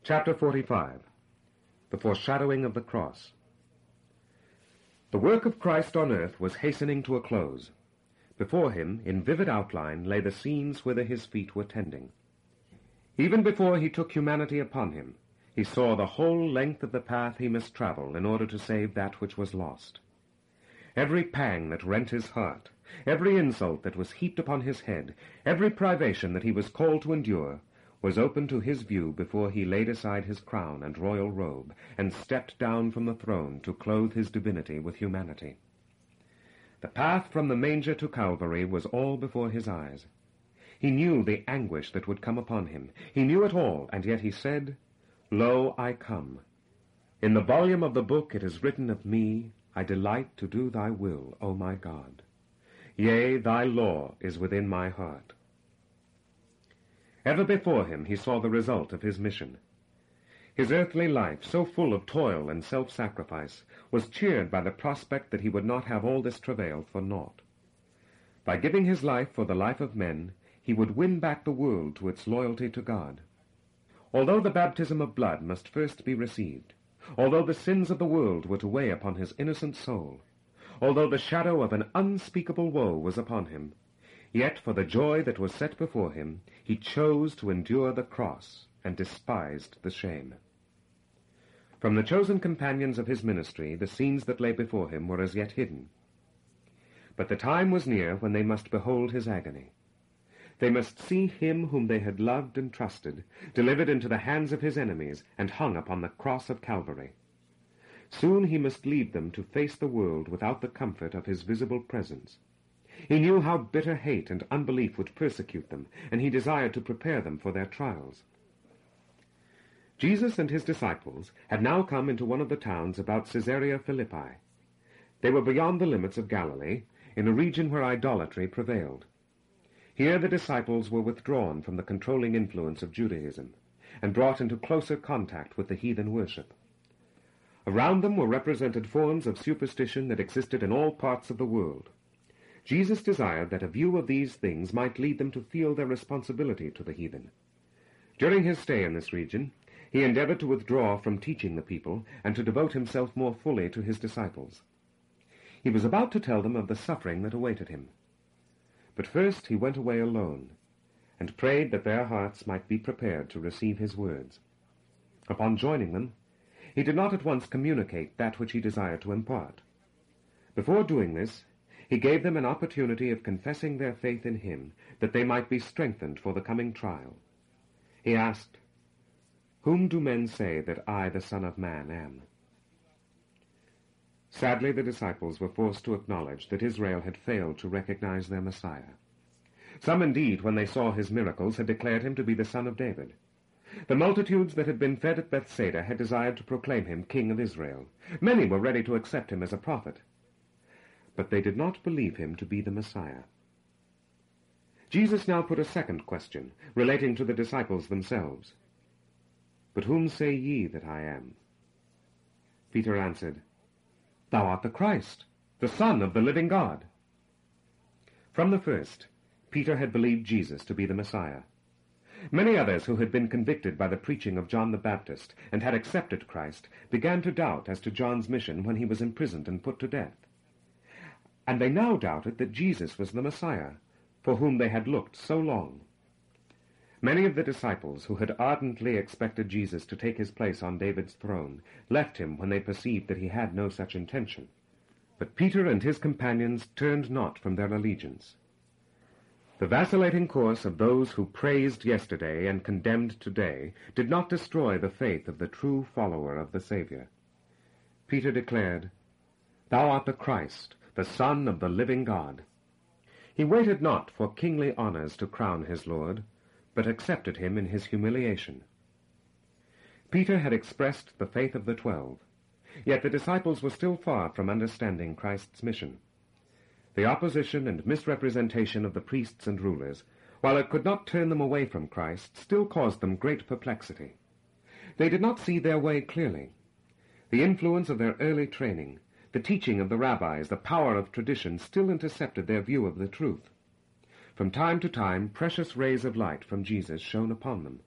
Chapter 45. The Foreshadowing of the Cross. The work of Christ on earth was hastening to a close. Before him, in vivid outline, lay the scenes whither his feet were tending. Even before he took humanity upon him, he saw the whole length of the path he must travel in order to save that which was lost. Every pang that rent his heart, every insult that was heaped upon his head, every privation that he was called to endure, was open to his view before he laid aside his crown and royal robe, and stepped down from the throne to clothe his divinity with humanity. The path from the manger to Calvary was all before his eyes. He knew the anguish that would come upon him. He knew it all, and yet he said, "Lo, I come. In the volume of the book it is written of me, I delight to do thy will, O my God. Yea, thy law is within my heart." Ever before him he saw the result of his mission. His earthly life, so full of toil and self-sacrifice, was cheered by the prospect that he would not have all this travail for naught. By giving his life for the life of men, he would win back the world to its loyalty to God. Although the baptism of blood must first be received, although the sins of the world were to weigh upon his innocent soul, although the shadow of an unspeakable woe was upon him, yet for the joy that was set before him, he chose to endure the cross and despised the shame. From the chosen companions of his ministry, the scenes that lay before him were as yet hidden. But the time was near when they must behold his agony. They must see him whom they had loved and trusted, delivered into the hands of his enemies and hung upon the cross of Calvary. Soon he must leave them to face the world without the comfort of his visible presence. He knew how bitter hate and unbelief would persecute them, and he desired to prepare them for their trials. Jesus and his disciples had now come into one of the towns about Caesarea Philippi. They were beyond the limits of Galilee, in a region where idolatry prevailed. Here the disciples were withdrawn from the controlling influence of Judaism, and brought into closer contact with the heathen worship. Around them were represented forms of superstition that existed in all parts of the world. Jesus desired that a view of these things might lead them to feel their responsibility to the heathen. During his stay in this region, he endeavored to withdraw from teaching the people and to devote himself more fully to his disciples. He was about to tell them of the suffering that awaited him. But first he went away alone, and prayed that their hearts might be prepared to receive his words. Upon joining them, he did not at once communicate that which he desired to impart. Before doing this, he gave them an opportunity of confessing their faith in him, that they might be strengthened for the coming trial. He asked, "Whom do men say that I, the Son of Man, am?" Sadly, the disciples were forced to acknowledge that Israel had failed to recognize their Messiah. Some, indeed, when they saw his miracles, had declared him to be the Son of David. The multitudes that had been fed at Bethsaida had desired to proclaim him King of Israel. Many were ready to accept him as a prophet. But they did not believe him to be the Messiah. Jesus now put a second question, relating to the disciples themselves. "But whom say ye that I am?" Peter answered, "Thou art the Christ, the Son of the living God." From the first, Peter had believed Jesus to be the Messiah. Many others who had been convicted by the preaching of John the Baptist and had accepted Christ began to doubt as to John's mission when he was imprisoned and put to death. And they now doubted that Jesus was the Messiah, for whom they had looked so long. Many of the disciples who had ardently expected Jesus to take his place on David's throne left him when they perceived that he had no such intention. But Peter and his companions turned not from their allegiance. The vacillating course of those who praised yesterday and condemned today did not destroy the faith of the true follower of the Savior. Peter declared, "Thou art the Christ, the Son of the living God." He waited not for kingly honors to crown his Lord, but accepted him in his humiliation. Peter had expressed the faith of the 12, yet the disciples were still far from understanding Christ's mission. The opposition and misrepresentation of the priests and rulers, while it could not turn them away from Christ, still caused them great perplexity. They did not see their way clearly. The influence of their early training, the teaching of the rabbis, the power of tradition still intercepted their view of the truth. From time to time, precious rays of light from Jesus shone upon them,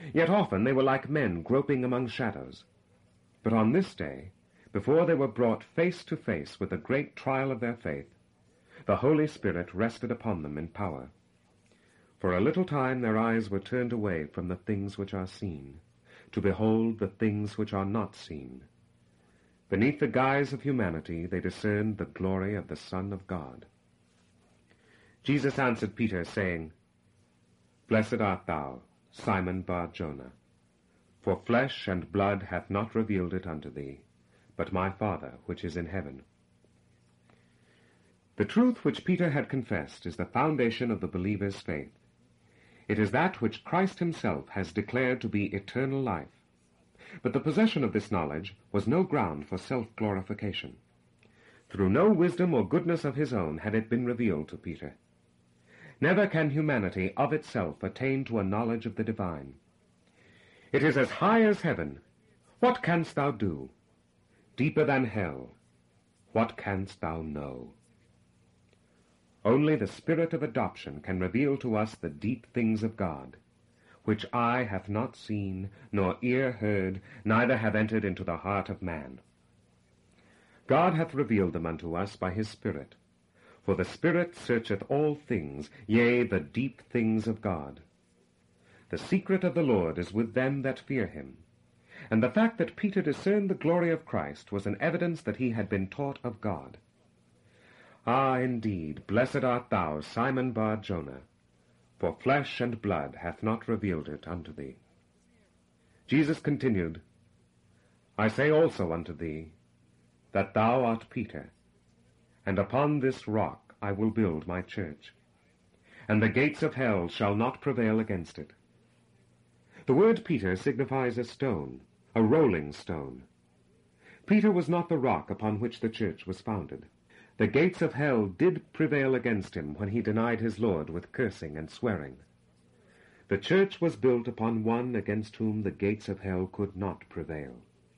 Yet often they were like men groping among shadows. But on this day, before they were brought face to face with the great trial of their faith, the Holy Spirit rested upon them in power. For a little time their eyes were turned away from the things which are seen, to behold the things which are not seen. Beneath the guise of humanity they discerned the glory of the Son of God. Jesus answered Peter, saying, Blessed art thou, Simon Bar-Jonah, for flesh and blood hath not revealed it unto thee, but my Father which is in heaven. The truth which Peter had confessed is the foundation of the believer's faith. It is that which Christ himself has declared to be eternal life. But the possession of this knowledge was no ground for self-glorification. Through no wisdom or goodness of his own had it been revealed to Peter. Never can humanity of itself attain to a knowledge of the divine. It is as high as heaven. What canst thou do? Deeper than hell. What canst thou know? Only the Spirit of adoption can reveal to us the deep things of God, which eye hath not seen, nor ear heard, neither have entered into the heart of man. God hath revealed them unto us by his Spirit. For the Spirit searcheth all things, yea, the deep things of God. The secret of the Lord is with them that fear him. And the fact that Peter discerned the glory of Christ was an evidence that he had been taught of God. Ah, indeed, blessed art thou, Simon Bar-Jonah, for flesh and blood hath not revealed it unto thee. Jesus continued, I say also unto thee, that thou art Peter, and upon this rock I will build my church, and the gates of hell shall not prevail against it. The word Peter signifies a stone, a rolling stone. Peter was not the rock upon which the church was founded. The gates of hell did prevail against him when he denied his Lord with cursing and swearing. The church was built upon one against whom the gates of hell could not prevail.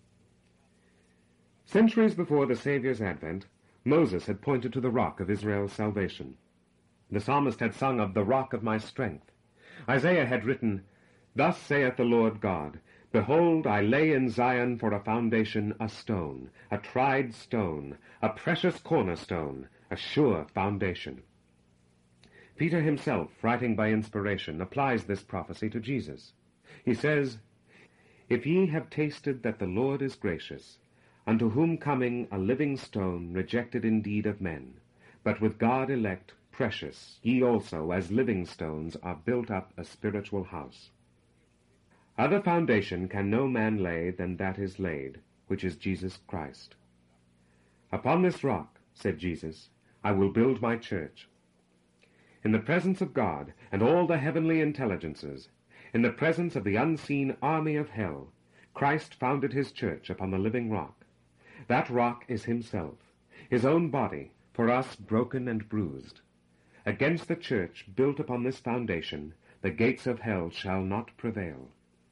Centuries before the Saviour's advent, Moses had pointed to the rock of Israel's salvation. The psalmist had sung of the rock of my strength. Isaiah had written, Thus saith the Lord God, Behold, I lay in Zion for a foundation a stone, a tried stone, a precious cornerstone, a sure foundation. Peter himself, writing by inspiration, applies this prophecy to Jesus. He says, If ye have tasted that the Lord is gracious, unto whom coming a living stone, rejected indeed of men, but with God elect, precious, ye also, as living stones, are built up a spiritual house. Other foundation can no man lay than that is laid, which is Jesus Christ. Upon this rock, said Jesus, I will build my church. In the presence of God and all the heavenly intelligences, in the presence of the unseen army of hell, Christ founded his church upon the living rock. That rock is himself, his own body, for us broken and bruised. Against the church built upon this foundation, the gates of hell shall not prevail.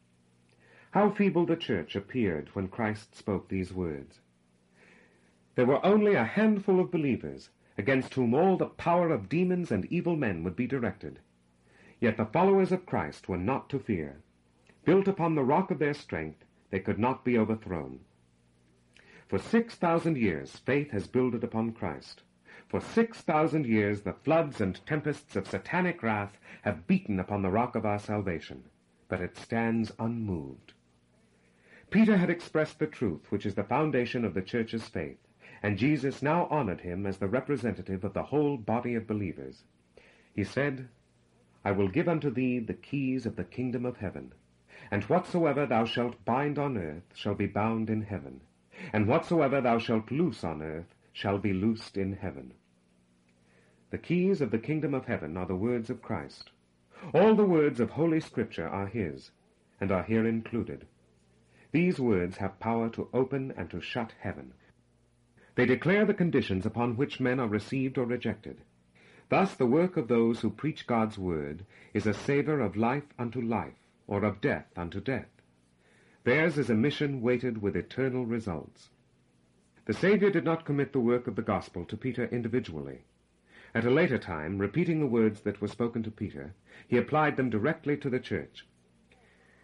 How feeble the church appeared when Christ spoke these words. There were only a handful of believers, against whom all the power of demons and evil men would be directed. Yet the followers of Christ were not to fear. Built upon the rock of their strength, they could not be overthrown. For 6,000 years faith has builded upon Christ. For 6,000 years the floods and tempests of satanic wrath have beaten upon the rock of our salvation, but it stands unmoved. Peter had expressed the truth which is the foundation of the church's faith, and Jesus now honored him as the representative of the whole body of believers. He said, I will give unto thee the keys of the kingdom of heaven, and whatsoever thou shalt bind on earth shall be bound in heaven, and whatsoever thou shalt loose on earth shall be loosed in heaven. The keys of the kingdom of heaven are the words of Christ. All the words of Holy Scripture are his, and are here included. These words have power to open and to shut heaven. They declare the conditions upon which men are received or rejected. Thus the work of those who preach God's word is a savor of life unto life, or of death unto death. Theirs is a mission weighted with eternal results. The Savior did not commit the work of the gospel to Peter individually. At a later time, repeating the words that were spoken to Peter, he applied them directly to the church.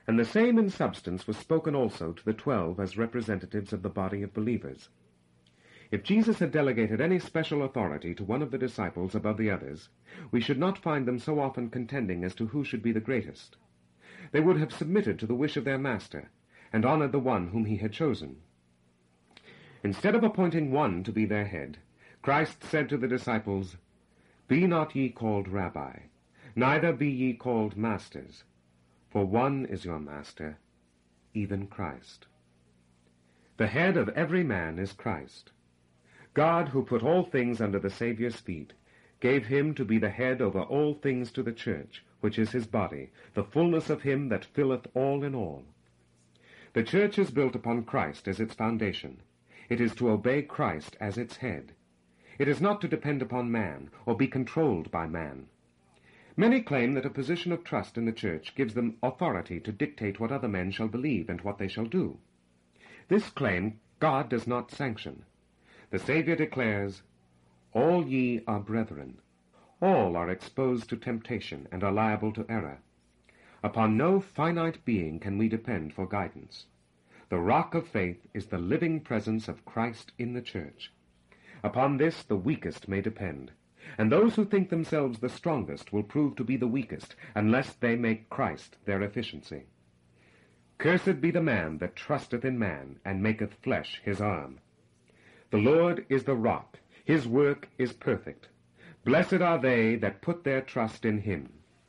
And the same in substance was spoken also to the 12 as representatives of the body of believers. If Jesus had delegated any special authority to one of the disciples above the others, we should not find them so often contending as to who should be the greatest. They would have submitted to the wish of their master, and honored the one whom he had chosen. Instead of appointing one to be their head, Christ said to the disciples, "Be not ye called Rabbi, neither be ye called masters, for one is your master, even Christ." The head of every man is Christ. God, who put all things under the Saviour's feet, gave him to be the head over all things to the church, which is his body, the fullness of him that filleth all in all. The church is built upon Christ as its foundation. It is to obey Christ as its head. It is not to depend upon man, or be controlled by man. Many claim that a position of trust in the church gives them authority to dictate what other men shall believe and what they shall do. This claim God does not sanction. The Saviour declares, "All ye are brethren." All are exposed to temptation and are liable to error. Upon no finite being can we depend for guidance. The rock of faith is the living presence of Christ in the church. Upon this the weakest may depend, and those who think themselves the strongest will prove to be the weakest unless they make Christ their efficiency. Cursed be the man that trusteth in man, and maketh flesh his arm. The Lord is the rock, his work is perfect. Blessed are they that put their trust in him.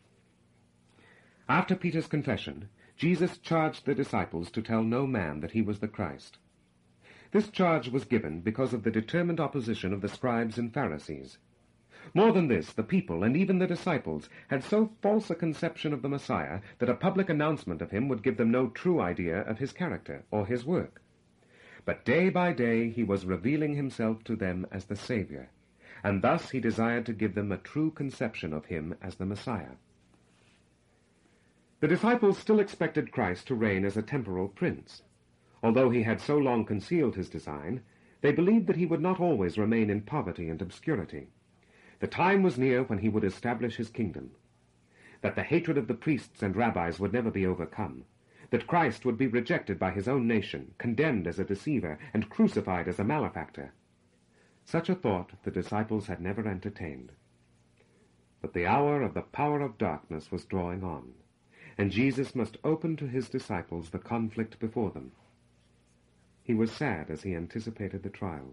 After Peter's confession, Jesus charged the disciples to tell no man that he was the Christ. This charge was given because of the determined opposition of the scribes and Pharisees. More than this, the people, and even the disciples, had so false a conception of the Messiah that a public announcement of him would give them no true idea of his character or his work. But day by day he was revealing himself to them as the Saviour, and thus he desired to give them a true conception of him as the Messiah. The disciples still expected Christ to reign as a temporal prince. Although he had so long concealed his design, they believed that he would not always remain in poverty and obscurity. The time was near when he would establish his kingdom, that the hatred of the priests and rabbis would never be overcome, that Christ would be rejected by his own nation, condemned as a deceiver, and crucified as a malefactor. Such a thought the disciples had never entertained. But the hour of the power of darkness was drawing on, and Jesus must open to his disciples the conflict before them. He was sad as he anticipated the trial.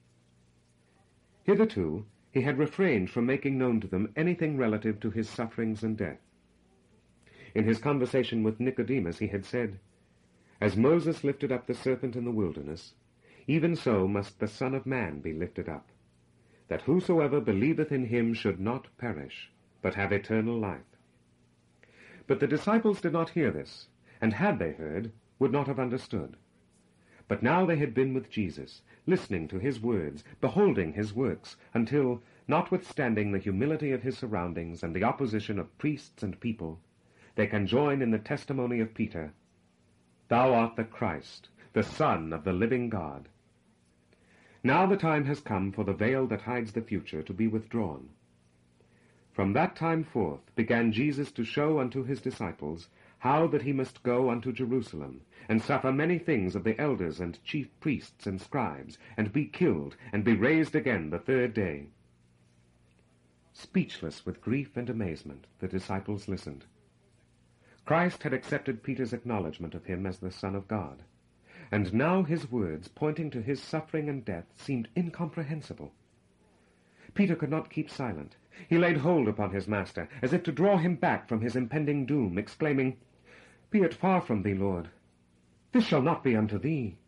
Hitherto, he had refrained from making known to them anything relative to his sufferings and death. In his conversation with Nicodemus he had said, "As Moses lifted up the serpent in the wilderness, even so must the Son of Man be lifted up, that whosoever believeth in him should not perish, but have eternal life." But the disciples did not hear this, and had they heard, would not have understood. But now they had been with Jesus, listening to his words, beholding his works, until, notwithstanding the humility of his surroundings and the opposition of priests and people, they can join in the testimony of Peter, "Thou art the Christ, the Son of the living God." Now the time has come for the veil that hides the future to be withdrawn. From that time forth began Jesus to show unto his disciples how that he must go unto Jerusalem, and suffer many things of the elders and chief priests and scribes, and be killed, and be raised again the third day. Speechless with grief and amazement, the disciples listened. Christ had accepted Peter's acknowledgment of him as the Son of God, and now his words, pointing to his suffering and death, seemed incomprehensible. Peter could not keep silent. He laid hold upon his master, as if to draw him back from his impending doom, exclaiming, "Be it far from thee, Lord. This shall not be unto thee."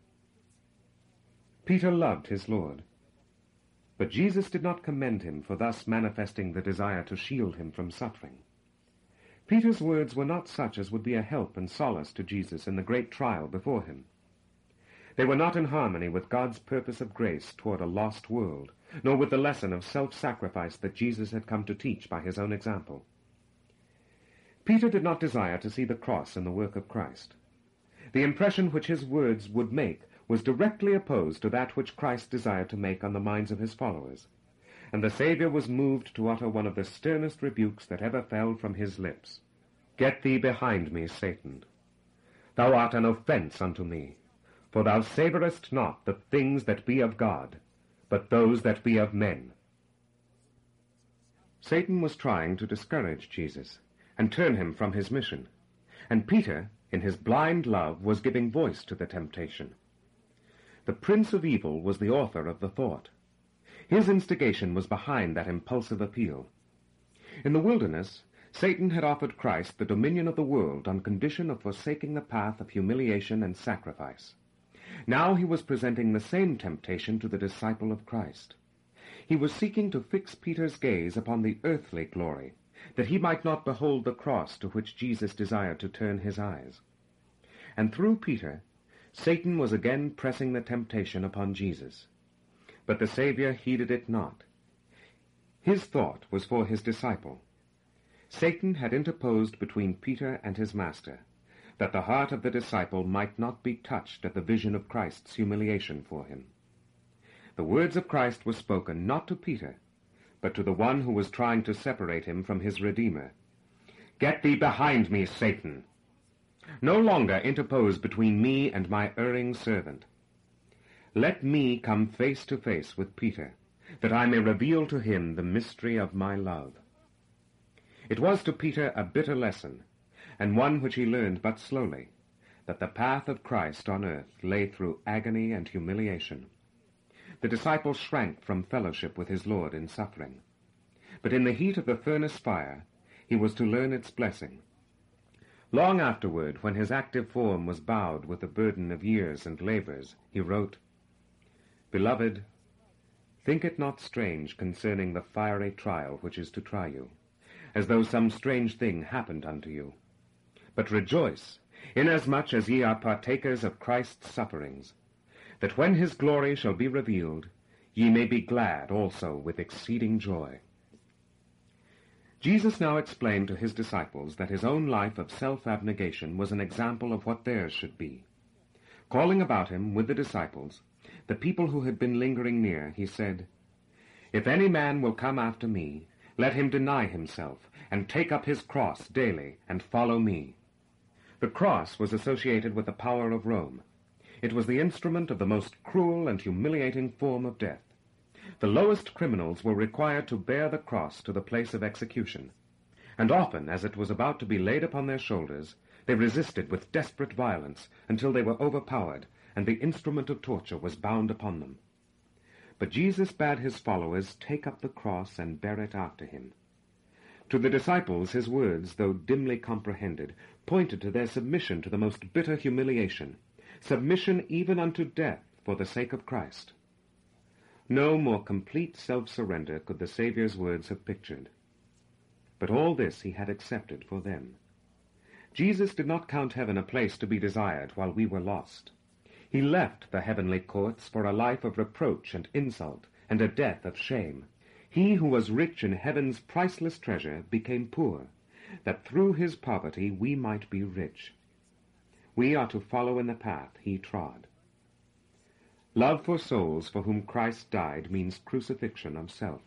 Peter loved his Lord, but Jesus did not commend him for thus manifesting the desire to shield him from suffering. Peter's words were not such as would be a help and solace to Jesus in the great trial before him. They were not in harmony with God's purpose of grace toward a lost world, nor with the lesson of self-sacrifice that Jesus had come to teach by his own example. Peter did not desire to see the cross in the work of Christ. The impression which his words would make was directly opposed to that which Christ desired to make on the minds of his followers, and the Saviour was moved to utter one of the sternest rebukes that ever fell from his lips. "Get thee behind me, Satan. Thou art an offence unto me, for thou savourest not the things that be of God, but those that be of men. Satan was trying to discourage Jesus and turn him from his mission, and Peter, in his blind love, was giving voice to the temptation. The Prince of Evil was the author of the thought. His instigation was behind that impulsive appeal. In the wilderness, Satan had offered Christ the dominion of the world on condition of forsaking the path of humiliation and sacrifice. Now he was presenting the same temptation to the disciple of Christ. He was seeking to fix Peter's gaze upon the earthly glory, that he might not behold the cross to which Jesus desired to turn his eyes. And through Peter, Satan was again pressing the temptation upon Jesus. But the Savior heeded it not. His thought was for his disciple. Satan had interposed between Peter and his master, that the heart of the disciple might not be touched at the vision of Christ's humiliation for him. The words of Christ were spoken not to Peter, but to the one who was trying to separate him from his Redeemer. "Get thee behind me, Satan! No longer interpose between me and my erring servant. Let me come face to face with Peter, that I may reveal to him the mystery of my love." It was to Peter a bitter lesson, and one which he learned but slowly, that the path of Christ on earth lay through agony and humiliation. The disciple shrank from fellowship with his Lord in suffering. But in the heat of the furnace fire, he was to learn its blessing. Long afterward, when his active form was bowed with the burden of years and labors, he wrote, "Beloved, think it not strange concerning the fiery trial which is to try you, as though some strange thing happened unto you. But rejoice, inasmuch as ye are partakers of Christ's sufferings, that when his glory shall be revealed, ye may be glad also with exceeding joy." Jesus now explained to his disciples that his own life of self-abnegation was an example of what theirs should be. Calling about him with the disciples, the people who had been lingering near, he said, "If any man will come after me, let him deny himself, and take up his cross daily, and follow me." The cross was associated with the power of Rome. It was the instrument of the most cruel and humiliating form of death. The lowest criminals were required to bear the cross to the place of execution, and often, as it was about to be laid upon their shoulders, they resisted with desperate violence until they were overpowered, and the instrument of torture was bound upon them. But Jesus bade his followers take up the cross and bear it after him. To the disciples his words, though dimly comprehended, pointed to their submission to the most bitter humiliation, submission even unto death for the sake of Christ. No more complete self-surrender could the Saviour's words have pictured. But all this he had accepted for them. Jesus did not count heaven a place to be desired while we were lost. He left the heavenly courts for a life of reproach and insult, and a death of shame. He who was rich in heaven's priceless treasure became poor, that through his poverty we might be rich. We are to follow in the path he trod. Love for souls for whom Christ died means crucifixion of self.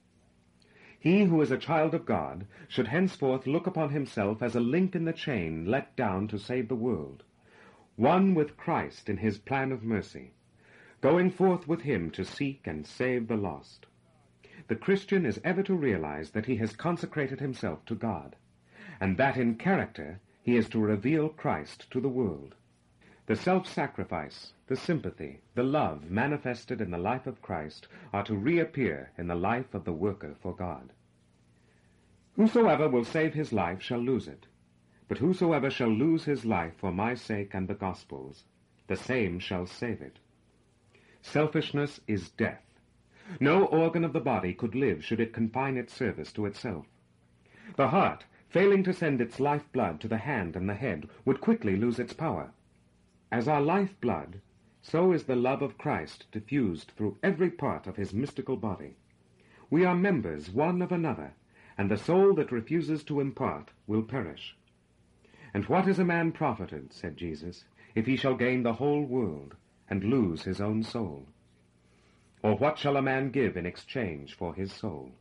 He who is a child of God should henceforth look upon himself as a link in the chain let down to save the world, one with Christ in his plan of mercy, going forth with him to seek and save the lost. The Christian is ever to realize that he has consecrated himself to God, and that in character he is to reveal Christ to the world. The self-sacrifice, the sympathy, the love manifested in the life of Christ are to reappear in the life of the worker for God. Whosoever will save his life shall lose it, but whosoever shall lose his life for my sake and the gospel's, the same shall save it. Selfishness is death. No organ of the body could live should it confine its service to itself. The heart, failing to send its life-blood to the hand and the head, would quickly lose its power. As our life-blood, so is the love of Christ diffused through every part of his mystical body. We are members one of another, and the soul that refuses to impart will perish. And what is a man profited, said Jesus, if he shall gain the whole world and lose his own soul? Or what shall a man give in exchange for his soul?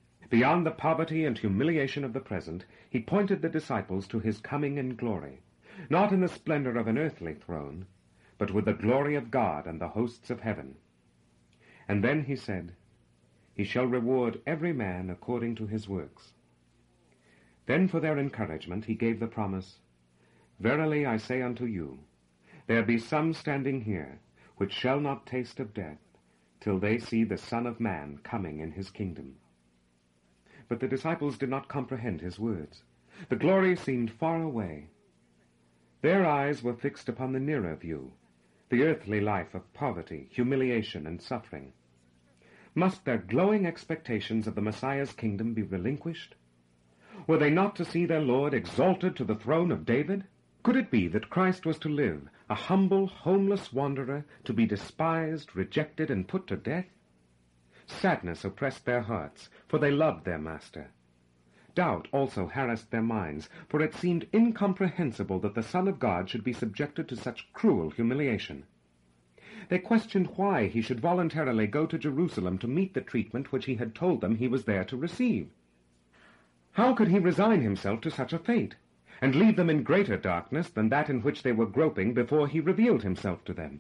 Beyond the poverty and humiliation of the present, he pointed the disciples to his coming in glory, not in the splendor of an earthly throne, but with the glory of God and the hosts of heaven. And then he said, He shall reward every man according to his works. Then for their encouragement he gave the promise, Verily I say unto you, there be some standing here, which shall not taste of death, till they see the Son of Man coming in his kingdom. But the disciples did not comprehend his words. The glory seemed far away. Their eyes were fixed upon the nearer view, the earthly life of poverty, humiliation, and suffering. Must their glowing expectations of the Messiah's kingdom be relinquished? Were they not to see their Lord exalted to the throne of David? Could it be that Christ was to live, a humble, homeless wanderer, to be despised, rejected, and put to death? Sadness oppressed their hearts, for they loved their Master. Doubt also harassed their minds, for it seemed incomprehensible that the Son of God should be subjected to such cruel humiliation. They questioned why he should voluntarily go to Jerusalem to meet the treatment which he had told them he was there to receive. How could he resign himself to such a fate, and leave them in greater darkness than that in which they were groping before he revealed himself to them?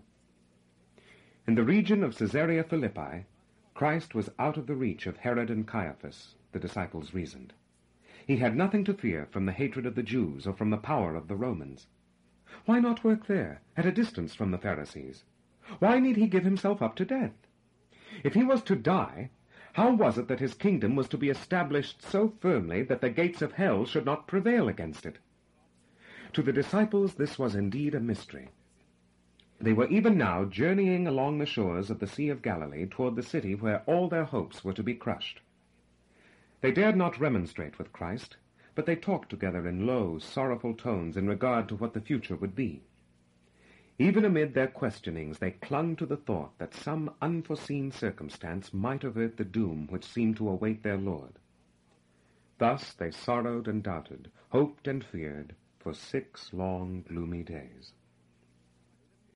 In the region of Caesarea Philippi, Christ was out of the reach of Herod and Caiaphas, the disciples reasoned. He had nothing to fear from the hatred of the Jews or from the power of the Romans. Why not work there, at a distance from the Pharisees? Why need he give himself up to death? If he was to die, how was it that his kingdom was to be established so firmly that the gates of hell should not prevail against it? To the disciples this was indeed a mystery. They were even now journeying along the shores of the Sea of Galilee toward the city where all their hopes were to be crushed. They dared not remonstrate with Christ, but they talked together in low, sorrowful tones in regard to what the future would be. Even amid their questionings, they clung to the thought that some unforeseen circumstance might avert the doom which seemed to await their Lord. Thus they sorrowed and doubted, hoped and feared, for 6 long, gloomy days.